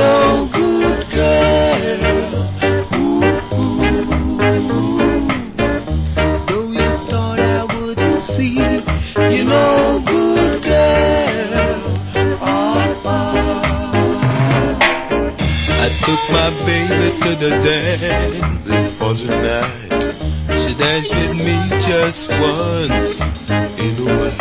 no good girl. Though you thought I wouldn't see, you no good girl. I took my baby to the dance. It was a night. She danced with me just once in a while.